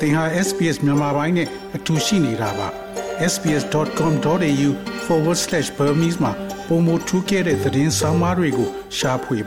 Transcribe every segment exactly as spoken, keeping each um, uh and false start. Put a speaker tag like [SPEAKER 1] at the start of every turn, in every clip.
[SPEAKER 1] သင်ဟာ S B S မြန်မာပိုင်းနဲ့အတူရှိနေတာပါ s b s dot com dot a u forward slash burmese မှာပုံမထူးခဲ့တဲ့သတင်းစာမားတွေကိုရှားဖွေပါ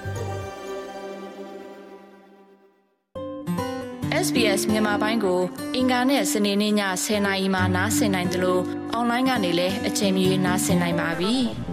[SPEAKER 2] S B S မြန်မာပိုင်းကိုအင်ကာနဲ့စနေနေ့ညtenနာရီမှနားဆင်နိုင်တယ်လို့အွန်လိုင်းကနေလည်းအချိန်မီနားဆင်နိုင်ပါပြီ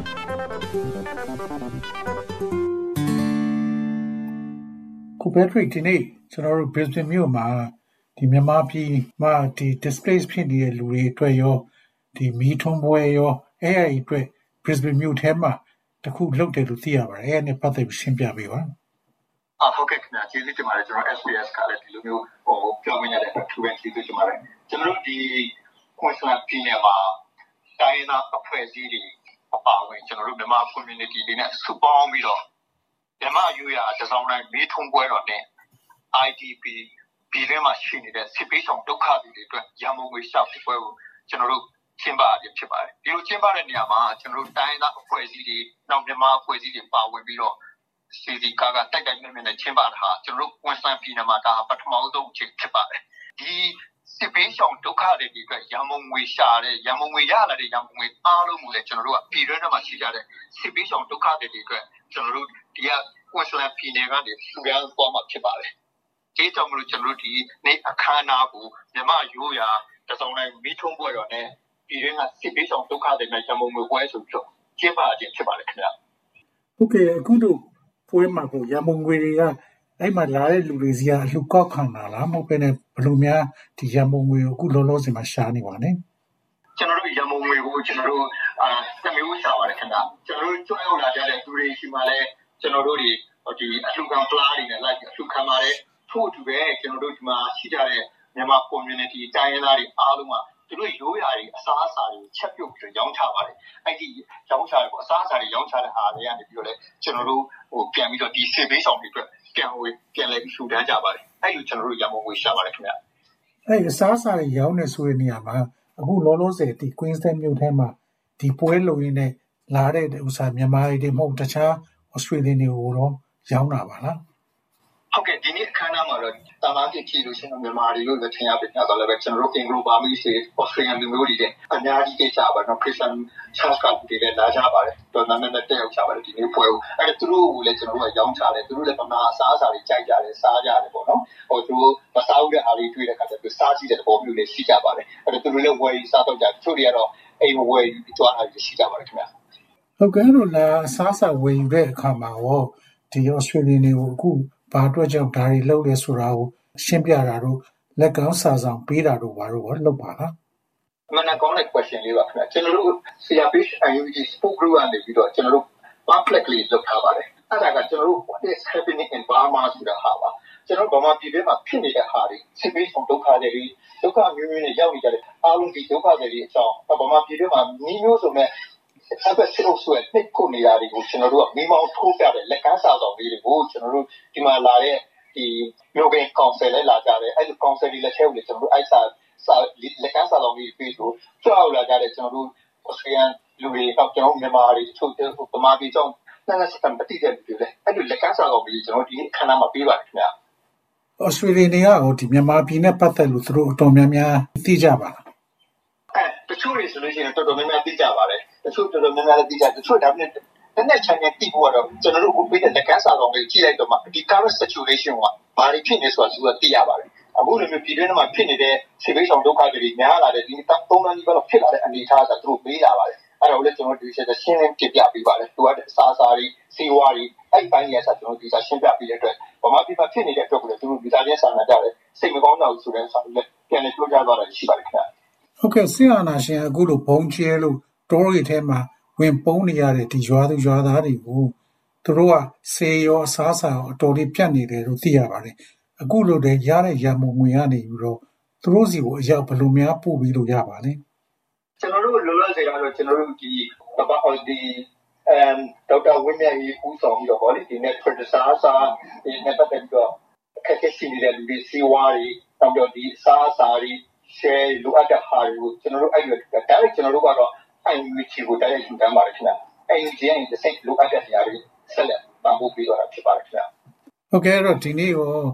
[SPEAKER 1] ခုပဲထရိတ်ဒီနေ့ကျွန်တော်တို့ Brisbane မြို့မှာဒီမြန်မာပြည်မှာဒီ displace ဖြစ်နေတဲ့လူတွေအတွက်ရောဒီမီးထွန်းပွဲရောအဲ့အအတွက် Brisbane မြို့ထဲမှာတခုလုပ်တယ်လို့သိရပါတယ်အဲ့နဲ့ပတ်သက်ပြီးရှင်းပြပေးပါ
[SPEAKER 3] အာဟုတ်ကဲ့ခင်ဗျာကျေးဇူးတင်ပါတယ်ကျွန်တော် S B S ကလည်းဒီလိုမျိုးဟိုပြောပြရတဲ့အတွက်ထူးခြားကျေးဇူးတင်ပါတယ်ကျွန်တော်တို့ဒီ Queensland ပြည်နယ်မှာတိုင်းရင်းသားအဖွဲ့အစည်းတွေအပါအဝင်ကျွန်တော်တို့မြန်မာ community တွေနဲ့စုပေါင်းပြီးတော့မြန်မာယူရတစောင်းတိုင်းမီးထွန်းပွဲတော်နဲ့ I D P ပြည်တွင်းမှာရှိနေတဲ့စစ်ပေးဆောင်ဒုက္ခတွေအတွက်ရန်ကုန်ငွေရှာဖွေပွဲကိုကျွန်တော်တို့ကျင်းပရဖြစ်ပါတယ်ဒီလိုကျင်းပတဲ့နေရာမှာကျွန်တော်တို့တိုင်းသားအဖွဲ့အစည်းတွေနောက်မြန်မာအဖွဲ့အစည်းတွေပါဝင်ပြီးတော့စီစီကာကတိုက်တိုက်မြင့်မြင့်နဲ့ကျင်းပတာဟာကျွန်တော်တို့ Queensland ပြည်နယ်မှာဒါပထမဆုံးအချိန်ဖြစ်ပါတယ်ဒီစစ်ပေးဆောင်ဒုက္ခတွေအတွက်ရန်ကုန်ငွေရှာတဲ့ရန်ကုန်ငွေရလာတဲ့ရန်ကုန်ငွေအားလုံးကိုလည်းကျွန်တော်တို့ကပြည်တွင်းထဲမှာရှိကြတဲ့စစ်ပေးဆောင်ဒုက္ခတွေအတွက်ကျွန်တော်တို့ဒီက Queensland ပြည်နယ်ကနေစူရန်ပေါ်မှာဖြစ်ပါတယ်ဒီကြောင့်မလို့ကျွန်တော်တို့ဒီနေ့အခမ်းအနားကိုမြန်မာရိုးရာတစောင်းတိုင်းမီးထွန်းပွဲတော်နဲ့ပြည်တွင်းကစစ်ပေးဆောင်ဒုက္ခတွေနဲ့ရန်ကုန်ငွေပွဲဆိုပြီးတော့ကျင်းပခြင်းဖြစ်ပါတယ်ခင်ဗျာ
[SPEAKER 1] ဟုတ်ကဲ့အခုတို့ပွဲမှာကိုရန်ကုန်ငွေတွေကအဲ့မှာလာတဲ့လူတွေစီကအလှကောက်ခံတာလားမဟုတ်ဘဲနဲ့ဘယ်လိုများဒီရန်ကုန်ငွေကိုအခုလောလောဆယ်မှာရှားနေပါနဲ့
[SPEAKER 3] ကျွန်တော်တို့ရန်ကုန်ငွေကိုကျွန်တော်တို့အာတမျိုးရှာပါတယ်ခင်ဗျာကျွန်တော်တို့ကျွမ်းရောက်လာကြတဲ့သူတွေရှိမှလည်းကျွန်တော်တို့ဒီဒီအလှခံပလားတွေနဲ့လိုက်အလှခံပါတယ်ထို့အတူပဲကျွန်တော်တို့ဒီမှာရှိကြတဲ့မြန်မာ community တိုင်းရင်းသားတွေအားလုံးကသူတို့ရိုးရာတွေအစားအစာတွေချက်ပြုတ်ပြီးရောင်းချပါတယ်အဲ့ဒီရောင်းချတယ်ပေါ့အစားအစာတွေရောင်းချတဲ့ဟာတွေကနေပြီးတော့လေကျွန်တော်တို့ဟိုပြန်ပြီးတော့ဒီစေဘေးဆောင်တွေအတွက်ပြန်ဝေးပြန်လဲပြီးရှူတန်းကြပါတယ်အဲ့လိုကျွန်တော်တို့ရမုံဝေးရှာပါတယ်ခင်ဗျ
[SPEAKER 1] အဲ့အစားအစာတွေရောင်းနေဆိုတဲ့နေရာမှာအခုလောလောဆယ်ဒီ Queensland မြို့ထဲမှာဒီပွဲလုံရင်းနဲ့လာတဲ့ဥစ္စာမြန်မာတွေမဟုတ်တခြား Australian တွေကိုတော့ရောင်းတာပါလား
[SPEAKER 3] ဟုတ်ကဲ့ဒီနေ့အခမ်းအနားမှာတော့တာမန်ပြည်ပြည်လို့ရှိရင်မြန်မာတွေလို့လည်းထင်ရပြီ။ဒါလည်းပဲကျွန်တော်တို့ Anglo Burmese တွေ Australian လူမျိုးတွေလည်းအများကြီးကြပါတော့ Christian Church ကတွေလည်းလာကြပါတယ်။တော်တော်များများတက်ရောက်ကြပါတယ်ဒီနေ့ပွဲကို။အဲ့ဒါသူတို့ကိုလည်းကျွန်တော်တို့ကရောင်းချတယ်သူတို့လည်းဗမာအစားအစာတွေကြိုက်ကြတယ်စားကြတယ်ပေါ့နော်။ဟိုသူတို့မစားဘူးတဲ့အားလေးတွေ့တဲ့အခါကျတော့စားကြည့်တဲ့သဘောမျိုးလေးရှိကြပါတယ်။အဲ့ဒါသူတို့လည်းဝယ်စားတော့ကြတယ်သူတို့တွေကတော့အိမ်ဝယ်ပြီးသွားတာရှိကြပါတယ်ခင်ဗျာ
[SPEAKER 1] ။ဟုတ်ကဲ့လို့လားအစားအစာဝယ်ယူတဲ့အခါမှာရောဒီ Australian တွေကိုအခုဘာအတွက်ကြောင့်ဒါတွေလုပ်လဲဆိုတာကိုရှင်းပြတာတို့လက်ကောင်းစာဆောင်ပေးတာတို့ဘာလို့လုပ်ပါလား
[SPEAKER 3] အမှန်ကောင်းတဲ့ question လေးပါခင်ဗျာကျွန်တော်တို့ C R P H I U G Spoke Group ကနေပြီးတော့ကျွန်တော်တို့ publicly လုပ်ထားပါတယ်အဲ့ဒါကကျွန်တော်တို့ what is happening in Burma ဆိုတာဟာပါကျွန်တော်ဗမာပြည်ထဲမှာဖြစ်နေတဲ့ဟာတွေစစ်ပေးဆောင်ဒုက္ခတွေဒုက္ခမျိုးမျိုးနဲ့ရောက်နေကြတဲ့အားလုံးဒီဒုက္ခတွေအကြောင်းဗမာပြည်ထဲမှာမျိုးမျိုးဆိုမဲ့အဲ့ဒါစစ်အုပ်စုရဲ့နှစ်ခုနေရာတွေကိုကျွန်တော်တို့ကမိမောင်းထိုးပြတဲ့လက်ကမ်းစာဆောင်လေးတွေကိုကျွန်တော်တို့ဒီမှာလာတဲ့ဒီမြို့ကကောင်ဆယ်လေးလာကြတယ်အဲ့ဒီကောင်ဆယ်လေးလက်ထဲကိုကျွန်တော်တို့အဲ့စာစာလက်ကမ်းစာဆောင်လေးပြီးဆိုကြောက်လာကြတဲ့ကျွန်တော်တို့ Australian လူတွေတော့ကျွန်တော်မြန်မာတွေချို့ဗမာပြည်ကြောင့်နာနာစတန်ပတိတဲ့ပြည်လေအဲ့ဒီလက်ကမ်းစာဆောင်လေးကျွန်တော်ဒီခဏမှပေးပါတယ်ခင်ဗျာ
[SPEAKER 1] Australian တွေကဟိုဒီမြန်မာပြည်နဲ့ပတ်သက်လို့သူတို့အတော်များများသိကြပါလား
[SPEAKER 3] အဲ့တချို့တွေဆိုလို့ရှိရင်တော်တော်များများသိကြပါတယ်တချို့တော်တော်များများလည်းသိကြတချို့ဒါပေမဲ့တဲ့နဲ့ channel တိဖို့တော့ကျွန်တော်တို့ကိုပေးတဲ့လက်ကမ်းစာဆောင်လေးကြည့်လိုက်တော့မှဒီ current situation ကဘာတွေဖြစ်နေဆိုတာသူကသိရပါတယ်အခုလိုမျိုးပြည်တွင်းမှာဖြစ်နေတဲ့ဆေးဘေးဆောင်ဒုက္ခတွေများလာတဲ့ဒီသုံးလနီးပါးတော့ဖြစ်လာတဲ့အနေအထားကသူတို့ပေးလာပါတယ်အဲ့ဒါကိုလည်းကျွန်တော်ဒီဆက်ရှင်းလင်းပြပြပေးပါတယ်သူကအစားအစာတွေစီဝါတွေအဲ့ပိုင်းရဲ့ဆက်ကျွန်တော်ဒီစားရှင်းပြပေးတဲ့အတွက်ဗမာပြည်မှာဖြစ်နေတဲ့အတွက်ကိုလည်းသူတို့ဒီစားချင်းစာနာကြတယ်စိတ်မကောင်းတာဆိုတဲ့စာတွေလည်းပြန်လည်ပြောကြားသွားတာရှိပါတယ်ခင်ဗျာ
[SPEAKER 1] ဟုတ်ကဲ့ဆရာနာရှင်အခုလိုဘုံကျဲလို့တိုးရီထဲမှာဝင်ပုံးနေရတဲ့ဒီရွာသူရွာသားတွေကိုသူတို့ကဆေးရောအစားအစာရောအတော်လေးပြတ်နေတယ်လို့သိရပါတယ်အခုလိုတည်းရတဲ့ရမုံငွေကနေပြီးတော့သူတို့စီကိုအရောက်ဘယ်လိုများပို့ပြီးလို့ရပါလဲ
[SPEAKER 3] ကျွန်တော်တို့လောလောဆယ်ကတော့ကျွန်တော်တို့ဒီဘာဟောဒီအမ်ဒေါက်တာဝင်းမြတ်ကြီးဦးဆောင်ပြီးတော့ဗောလေဒီnet producer စာဒီ net ပတ်တော့အခက်အခဲရှိနေတဲ့လူတွေစီဝါတွေနောက်တော့ဒီစားအစာတွေ share လိုအပ်တဲ့ဟာတွေကိုကျွန်တော်တို့အဲ့လိုဒါလည်းကျွန်တော်တို့ကတော့အဲ့ဒီချီကိုတိုက်ရိုက်ယူတမ်းပါတယ်ခင်ဗျာအဲ့ဒီကျရင်ဒီစိတ်လိုအပ်တဲ့နေရာတွေဆက်လက်ပံ့ပိုးပေးတော့တာဖြစ်ပါတယ်ခင်ဗျာ
[SPEAKER 1] ဟုတ်ကဲ့အဲ့တော့ဒီနေ့ရော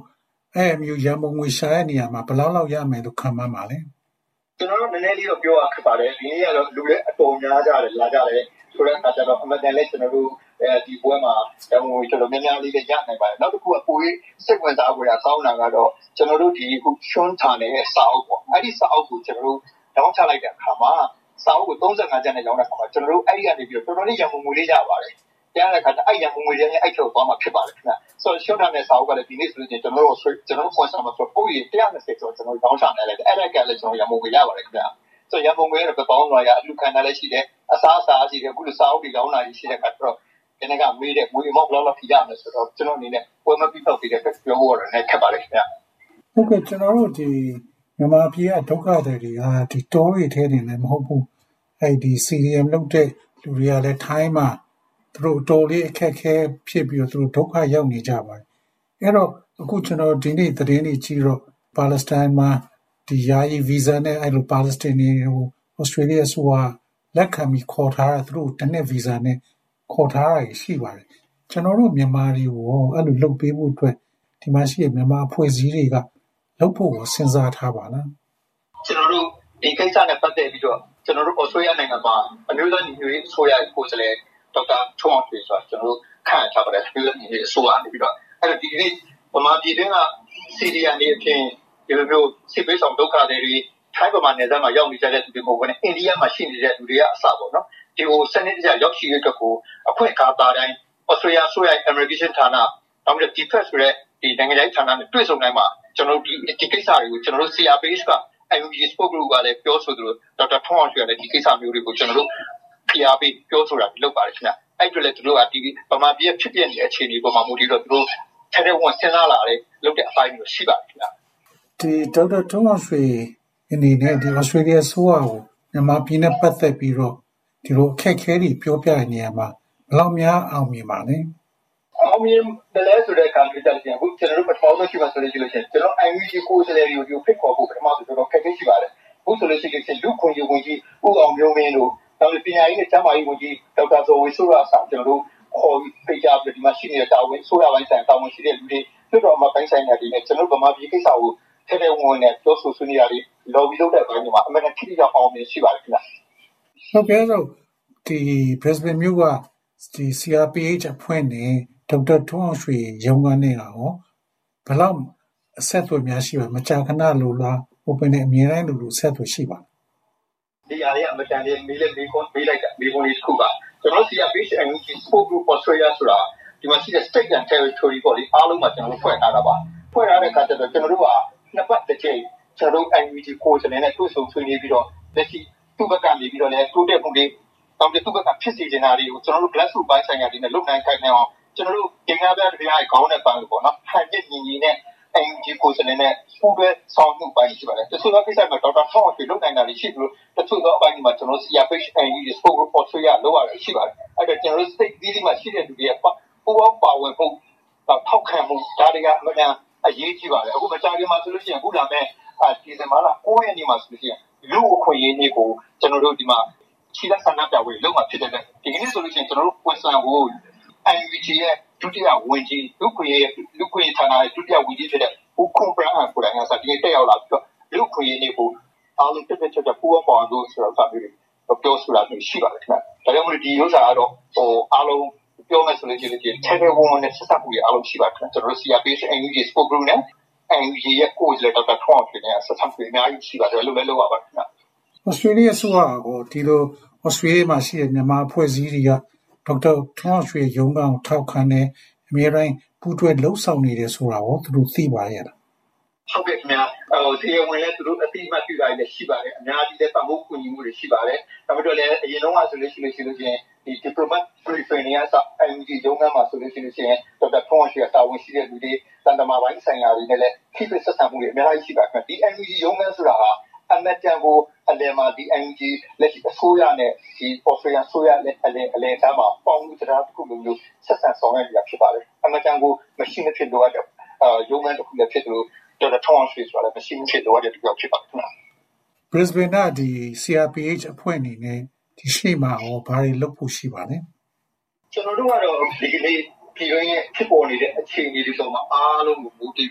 [SPEAKER 1] အဲ့မျိုးရန်ပုံငွေရှာတဲ့နေရာမှာဘယ်လောက်လောက်ရမယ်လို့ခံမှန်းပါလဲ
[SPEAKER 3] ကျွန်တော်တို့နည်းနည်းလေးတော့ပြောရခက်ပါတယ်ဒီနေ့ကတော့လူတွေအတော်များကြတယ်လာကြတယ်ဆိုတဲ့အခါကျတော့အမှန်တန်လဲကျွန်တော်တို့အဲဒီပွဲမှာဟိုကျွန်တော်များများလေးလည်းရနိုင်ပါတယ်နောက်တစ်ခုကပိုရေးစိတ်ဝင်စားဖို့ရကောင်းတာကတော့ကျွန်တော်တို့ဒီခုချွန်းထားတဲ့စာအုပ်ပေါ့အဲ့ဒီစာအုပ်ကိုကျွန်တော်တို့တောင်းချလိုက်တဲ့အခါမှာစာအုပ်ကိုသirty-fiveကျပ်နဲ့ရောင်းတဲ့အခါမှာကျွန်တော်တို့အဲ့ဒီကနေပြီးတော့တော်တော်လေးရန်ပုံငွေလေးရပါတယ်ကြားတဲ့အခါကျအဲ့ရန်ပုံငွေလေးနဲ့အဲ့ထုတ်သွားမှာဖြစ်ပါတယ်ခင်ဗျဆိုတော့ချွန်းထားတဲ့စာအုပ်ကလည်းဒီနေ့ဆိုရင်ကျွန်တော်တို့ကျွန်တော်တို့ sponsor မှာဆိုပိုရေးone twentyဆိုကျွန်တော်တို့တောင်းချနိုင်လိုက်တယ်အဲ့ဒါကလည်းကျွန်တော်ရန်ပုံငွေရပါတယ်ခင်ဗျဆိုရန်ပုံငွေကတော့ပေါင်းသွားရအလူခံတာလည်းရှိတယ်အစားအစာရှိတယ်အခုလိုစာအုပ်တွေလောင်းလာရှိတဲ့အခါကျတော့ဒီနေ့ကမေးတဲ့ငွေမောက်ဘလောက်လောက်ပြရမယ်ဆိုတော့ကျွန်တော်အနေနဲ့ပွဲမပြီးတော့ပြီးတဲ့ပြောဖို့ရတယ်ခက်ပါလိမ့်ခင်ဗျ
[SPEAKER 1] ဟုတ်ကဲ့ကျွန်တော်တို့ဒီမြန်မာပြည်ကဒုက္ခတွေတွေကဒီတောတွေထဲနေလည်းမဟုတ်ဘူးအဲ့ဒီ C D M လုပ်တဲ့လူတွေကလည်းထိုင်းမှာသူတို့တော်လေးအခက်ခဲဖြစ်ပြီးတော့သူတို့ဒုက္ခရောက်နေကြပါတယ်အဲ့တော့အခုကျွန်တော်ဒီနေ့သတင်းတွေကြည့်တော့ပါလက်စတိုင်းမှာဒီယာယီဗီဇာနဲ့အဲ့လိုပါလက်စတိုင်းတွေကိုဩစတြေးလျဆိုတာလက်ခံပြီးခေါ်ထားတာသူတို့တနစ်ဗီဇာနဲ့ခေါ်ထားတာရှိပါတယ်ကျွန်တော်တို့မြန်မာတွေကိုအဲ့လိုလုပ်ပေးဖို့အတွက်ဒီမှာရှိတဲ့မြန်မာအဖွဲ့အစည်းတွေကလုပ်ဖို့စဉ်းစားထားပါလား
[SPEAKER 3] ကျွန်တော်တို့ဒီကိစ္စနဲ့ပတ်သက်ပြီးတော့ကျွန်တော်တို့ဩစတြေးလျနိုင်ငံမှာအမျိုးသားညီညွတ်ရေးအစိုးရကိုယ်စားလှယ်ဒေါက်တာထွန်းအောင်ရွှေဆိုတာကျွန်တော်တို့ခန့်ထားပါတယ်အမျိုးသားညီညွတ်ရေးအစိုးရနေပြီးတော့အဲ့တော့ဒီနေ့ဗမာပြည်တွင်းက C D M တွေအဖြစ်ဒီလိုမျိုးစစ်ပေးဆောင်ဒုက္ခတွေထိုင်းဗမာနယ်စပ်မှာရောက်နေကြတဲ့သူတွေမဟုတ်ဘဲနဲ့အိန္ဒိယမှာရှိနေတဲ့လူတွေကအစပေါ့နော်ဒီဟိုစနစ်တကျရောက်ရှိရတဲ့ကိုအခွင့်အခါပါတိုင်းဩစတြေးလျဆိုရ Immigration ဌာနနောက်ပြီး Defense ဆိုတဲ့ဒီနိုင်ငံရေးဌာနနဲ့တွေ့ဆုံနိုင်မှာကျွန်တော်တို့ဒီဒီကိစ္စတွေကိုကျွန်တော်တို့ C R P H က I U G Sport Group ကလည်းပြောဆိုသလိုဒေါက်တာထွန်းအောင်ရွှေကလည်းဒီကိစ္စမျိုးတွေကိုကျွန်တော်တို့ P R P ပြောဆိုတာလုပ်ပါတယ်ခင်ဗျအဲ့တို့လည်းသူတို့ကဒီဗမာပြည်ဖြစ်ပြနေတဲ့အခြေအနေပေါ်မှာမူတည်တော့သူတို့ထဲထဲဝင်စဉ်းစားလာတယ်လုပ်တဲ့အပိုင်းမျိုးရှိပါတယ်ခင်ဗျ
[SPEAKER 1] ဒီဒေါက်တာထွန်းအောင်ရွှေအနေနဲ့ဒီ Australia ဆိုးအောင်မြန်မာပြည်နဲ့ပတ်သက်ပြီးတော့ဒီလိုအခက်အခဲတွေပြောပြတဲ့နေရာမှာဘယ်လောက်များအောင်မြင်ပါလဲ
[SPEAKER 3] အောင်မြင်တယ်လဲဆိုတဲ့အခါမျိုးကြတယ်အခုကျွန်တော်တို့ပထမဆုံးရှိမှဆိုလို့ရှိလို့ရှိရင်ကျွန်တော် I U G ကိုယ်စားလှယ်တွေကိုဖိတ်ခေါ်ဖို့ပထမဆုံးတော့ခက်ခဲရှိပါတယ်အခုဆိုလို့ရှိရင်လူခွင့်ရေးဝန်ကြီးဦးအောင်မျိုးမင်းတို့နောက်ပညာရေးနဲ့ကျန်းမာရေးဝန်ကြီးဒေါက်တာဇော်ဝေဆိုးရဆောင်ကျွန်တော်တို့ခေါ်ဖိတ်ကြားပြီးဒီမှာရှိနေတဲ့တာဝန်ဆိုရပိုင်းဆိုင်တာဝန်ရှိတဲ့လူတွေလွှတ်တော်မှာပိုင်းဆိုင်တဲ့ဒီနဲ့ကျွန်တော်ဗမာပြည်ကိစ္စကိုထဲထဲဝင်ဝင်နဲ့ပြောဆိုဆွေးနွေးရပြီး lobby လုပ်တဲ့ဘက်မှာအမှန်တကယ်ကြောက်အောင်မြင်ရှိပါတယ်ခင်ဗျ
[SPEAKER 1] ဟုတ်ကဲ့တော့ဒီ Brisbane မြို့ကဒီ C R P H အဖွဲ့နဲ့ဒေါက်တာထွန်းအောင်ရွှေရုံးကနေရောဘယ်လောက်အဆက်အသွယ်များရှိပါမကြာခဏလို့လား open နဲ့အမြဲတမ်းလို့ဆက်သွယ်ရှိပါ
[SPEAKER 3] ဒီအရာအမတန်လေးမေးလက်မေးခွန်းမေးလိုက်တာမေးခွန်းလေးတစ်ခုပါကျွန်တော် C R P H and Sport Group Australia ဆိုတာဒီမှာရှိတဲ့ state and territory ပေါ်လေးအားလုံးမှာကျွန်တော်တို့ဖွဲ့ထားတာပါဖွဲ့ထားတဲ့အခါကျတော့ကျွန်တော်တို့ကနှစ်ပတ်တစ်ချိန်ကျွန်တော်တို့ I U G ကိုယ်စားလှယ်နဲ့တွေ့ဆုံဆွေးနွေးပြီးတော့လက်ရှိသူ့ဘက်ကနေပြီးတော့လည်းတိုးတက်မှုတွေတောင်းတသူ့ဘက်ကဖြစ်စီနေတာတွေကိုကျွန်တော်တို့ glass root ပိုင်းဆိုင်ရာတွေနဲ့လုပ်နိုင်ခိုင်းနေအောင်ကျွန်တော်တို့တင်ပြပြတဲ့တရားခေါင်းနဲ့ပန်းလို့ပေါ့နော်ဟန်ကျညီညီနဲ့ I U G ကိုယ်စားလှယ်နဲ့ပူးတွဲဆောင်မှုပိုင်းရှိပါတယ်တချို့သောကိစ္စမှာဒေါက်တာထောင်းအောင်လုပ်နိုင်တာတွေရှိပြီးတချို့သောအပိုင်းမှာကျွန်တော် C R P H and U G Sport Group Australia လောက်ရရှိပါတယ်အဲ့ဒါကျွန်တော်တို့ state ဒီမှာရှိတဲ့လူတွေပူပေါင်းပါဝင်ဖို့ထောက်ခံမှုဒါတွေကအမှန်အရေးကြီးပါတယ်အခုမကြာခင်မှာဆိုလို့ရှိရင်အခုလာမဲ့ဒီဇင်ဘာလnineရက်နေ့မှာဆိုလို့ရှိရင်လူအခွင့်အရေးနေ့ကိုကျွန်တော်တို့ဒီမှာခြေလက်ဆန္ဒပြပွဲလုပ်မှာဖြစ်တဲ့ဒီကနေ့ဆိုလို့ရှိရင်ကျွန်တော်တို့ကွန်ဆန်ကို I U G ရဲ့ဒုတိယဝန်ကြီးလူခွင့်ရေးလူခွင့်ဌာနရဲ့ဒုတိယဝန်ကြီးဖြစ်တဲ့ဦးခွန်ပရဟန်ကိုလည်းငါစားဒီတက်ရောက်လာပြီးတော့လူခွင့်ရေးနေ့ကိုအားလုံးတက်တက်ချက်ပူပေါင်းပါလို့ဆိုတော့စာပြီးပြောဆိုတာမျိုးရှိပါတယ်ခင်ဗျ။ဒါကြောင့်မို့ဒီဥစ္စာကတော့ဟိုအားလုံးပြောမယ်ဆိုလို့ရှိရင်ထဲထဲဝင်ဝင်နဲ့ဆက်စပ်မှုရအားလုံးရှိပါတယ်ခင်ဗျ။ကျွန်တော်တို့ C R P H and U G Sport Group နဲ့ I U G ရဲ့ကိုယ်စားလှယ်ဒေါက်တာထွန်းအောင်ရွှေနဲ့ဆက်စပ်မှုအများကြီးရှိပါတယ်လို့လည်းလုပ်ရပါတယ်ခင်ဗျ။
[SPEAKER 1] Australia ဆိုတာကိုဒီလို Australia မှာရှိတဲ့မြန်မာအဖွဲ့အစည်းတွေကဒေါက်တာထွန်းအောင်ရွှေရုံးကောင်ထောက်ခံနေအများတိုင်းပူးတွဲလှုပ်ဆောင်နေတယ်ဆိုတာကိုသူတို့သိပါရဲ့လား
[SPEAKER 3] ဟုတ်ကဲ့ခင်ဗျာဟိုဒီဝင်လဲသူတို့အတိအမှတ်ပြုတာလည်းရှိပါတယ်အများကြီးလည်းပတ်ဖို့ကူညီမှုတွေရှိပါတယ်ဒါပေမဲ့လည်းအရင်တော့ကဆိုလို့ရှိလို့ရှိလို့ချင်းဒီ diplomat briefing တွေကစ I U G ရုံးခန်းမှာဆိုလို့ရှိလို့ချင်းဒေါက်တာထွန်းအောင်ရွှေတာဝန်ရှိတဲ့လူတွေတန်တမာပိုင်းဆိုင်ရာတွေနဲ့လည်းခိဖိဆက်ဆံမှုတွေအများကြီးရှိပါခင်ဗျဒီ I U G ရုံးခန်းဆိုတာဟာအမတန်ကိုအလယ်မှာဒီ I U G လက်ရှိအစိုးရနဲ့ဒီ Australia ဆိုရနဲ့အလယ်အလယ်သားမှာပေါင်းမှုတရားတစ်ခုလိုမျိုးဆက်ဆံဆောင်ရွက်ရဖြစ်ပါတယ်အမတန်ကိုမရှိမဖြစ်တော့တဲ့ရုံးခန်းတစ်ခုလည်းဖြစ်လို့ဒေါက်တာထွန်းအောင်ရွှေဆိုတာလည်းမရှိမဖြစ်တော့တဲ့တစ်ခုဖြစ်ပါတယ်ခင်ဗျာ
[SPEAKER 1] Brisbane ကဒီ C R P H အဖွဲ့အနေနဲ့ဒီရှိမှာဟောဘာတွေလုပ်ဖို့ရှိပါလဲ
[SPEAKER 3] ကျွန်တော်တို့ကတော့ဒီကနေ့ပြည်တွင်းရဲ့ဖြစ်ပေါ်နေတဲ့အခြေအနေတွေပေါ်မှာအားလုံးကိုမူတည်ပြီးတော့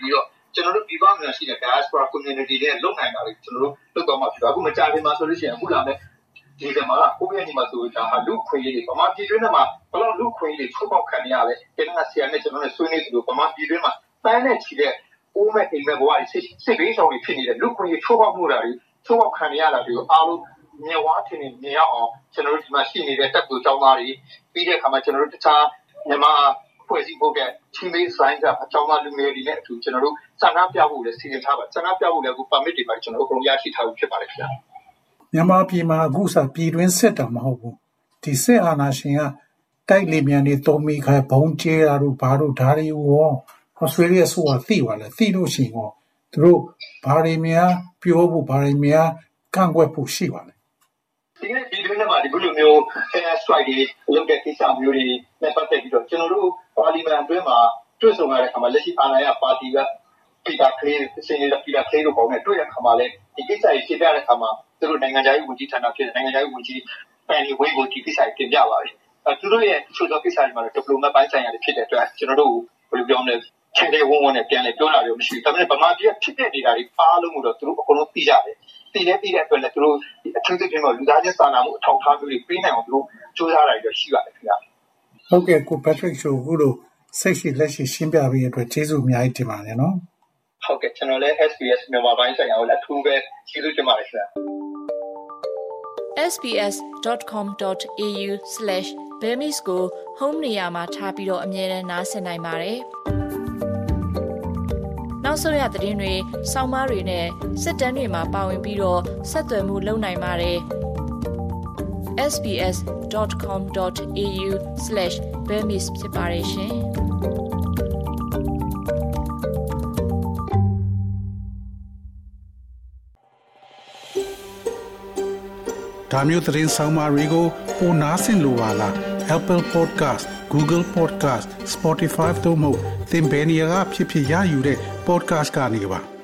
[SPEAKER 3] ကျွန်တော်တို့ပြည်ပမှာရှိတဲ့ diaspora community တွေလုံနိုင်တာလေကျွန်တော်တို့လုပ်တော့မှဖြစ်တော့အခုမကြခင်မှာဆိုလို့ရှိရင်အခုလာမဲ့ဒီကမှာကိုယ့်ရဲ့ညီမဆိုတာဟာလူခွေးတွေဗမာပြည်တွင်းမှာဘယ်လိုလူခွေးတွေချုပ်ပေါက်ခံရလဲကျန်တဲ့ဆရာနဲ့ကျွန်တော်နဲ့ဆွေးနွေးသလိုဗမာပြည်တွင်းမှာတန်းနဲ့ချီတဲ့အိုးမဲ့အိမ်မဲ့ဘဝတွေစစ်ဘေးဆောင်တွေဖြစ်နေတဲ့လူခွေးတွေချုပ်ပေါက်မှုတာတွေချုပ်ပေါက်ခံရတာတွေကိုအားလုံးမြေဝါထင်နေမြင်ရအောင်ကျွန်တော်တို့ဒီမှာရှိနေတဲ့တပ်ကူကျောင်းသားတွေပြီးတဲ့အခါမှာကျွန်တော်တို့တခြားမြန်မာဖွဲ့စည်းဖို့ကချီမေးဆိုင်ကအကြောင်းသားလူငယ်တွေနဲ့အတူကျွန်တော်တို့စံနှပြဖို့လည်းစီစဉ်ထားပါစံနှပြဖို့လည်းအခု permit တွေပါကျွန်တော်တို့အကုန်ရရှိထားပြီဖြစ်ပါတယ်ခင်ဗျာ
[SPEAKER 1] မြန်မာပြည်မှာအခုစပြည်တွင်းစစ်တာမဟုတ်ဘူးဒီစစ်အာဏာရှင်ကတိုက်လေမြန်တွေတုံးမိခိုင်းဘုံကျဲတာတို့ဘာတို့ဓာရီရောဩစတြေးလျဆိုတာသိပါလေသိလို့ရှိရင်သူတို့ဘာတွေများပြောဖို့ဘာတွေများကန့်ကွက်ဖို့ရှိပါလဲ
[SPEAKER 3] ဒီနေ့ဒီလိုနဲ့မှာဒီလိုမျိုး fair strike တွေလုပ်တဲ့ကိစ္စမျိုးတွေနဲ့ပတ်သက်ပြီးတော့ကျွန်တော်တို့ပါလီမန်အတွင်းမှာတွေ့ဆုံရတဲ့အခါမှာလက်ရှိအာဏာရပါတီကပီတာကလေးစင်နေတာပီတာကလေးတို့ပေါင်းနဲ့တွေ့တဲ့အခါမှာလည်းဒီကိစ္စကြီးရှင်းပြတဲ့အခါမှာသူတို့နိုင်ငံခြားရေးဝန်ကြီးဌာနဖြစ်တဲ့နိုင်ငံခြားရေးဝန်ကြီးပန်လီဝေးကိုဒီကိစ္စကြီးတင်ပြပါပြီအဲသူတို့ရဲ့ချိုးသောကိစ္စတွေမှာဒီပလိုမတ်ပိုင်းဆိုင်ရာတွေဖြစ်တဲ့အတွက်ကျွန်တော်တို့ဘယ်လိုပြောမလဲချန်တဲ့ဝုန်းဝုန်းနဲ့ပြန်လဲပြောလာတယ်မရှိဘူးဒါပေမဲ့ဗမာပြည်ကဖြစ်တဲ့နေတာတွေအားလုံးကိုတော့သူတို့အကုန်လုံးသိကြတယ်သိတဲ့သိတဲ့အတွက်လည်းသူတို့အထူးသဖြင့်တော့လူသားချင်းစာနာမှုအထောက်အထားမျိုးတွေပေးနိုင်အောင်သူတို့စူးစမ်းတာတွေရှိပါတယ်ခင်ဗျာ
[SPEAKER 1] ဟုတ်ကဲ့ကို Patrick Show ခုလိုစိတ်ရှိလက်ရှိရှင်းပြပေးရတဲ့အတွက်ကျေးဇူးအများကြီးတင်ပါတယ်နော်
[SPEAKER 3] ဟုတ်ကဲ့ကျွန်တော်လည်း S B S မြန်မာပိုင်းဆိုင်ရာကိုလည်းအထူးပဲကျေးဇူးတင်ပါတယ်ခင်ဗျာ
[SPEAKER 2] s b s dot com dot a u slash burmese ကို home နေရာမှာထားပြီးတော့အမြဲတမ်းနားဆင်နိုင်ပါတယ်နောက်ဆုံးရသတင်းတွေစောင်းမားတွေနဲ့စစ်တမ်းတွေမှာပါဝင်ပြီးတော့ဆက်သွယ်မှုလုပ်နိုင်ပါတယ် s b s dot com dot a u slash burmese ဖြစ်ပါတယ်ရှင်
[SPEAKER 1] ဒါမျိုးသတင်းဆောင်မာတွေကိုပိုနားဆင်လိုပါလား Apple Podcast Google Podcast Spotify တို့မှာသင်ပင်ရာဖြစ်ဖြစ်ရယူတဲ့ podcast ကနေပါ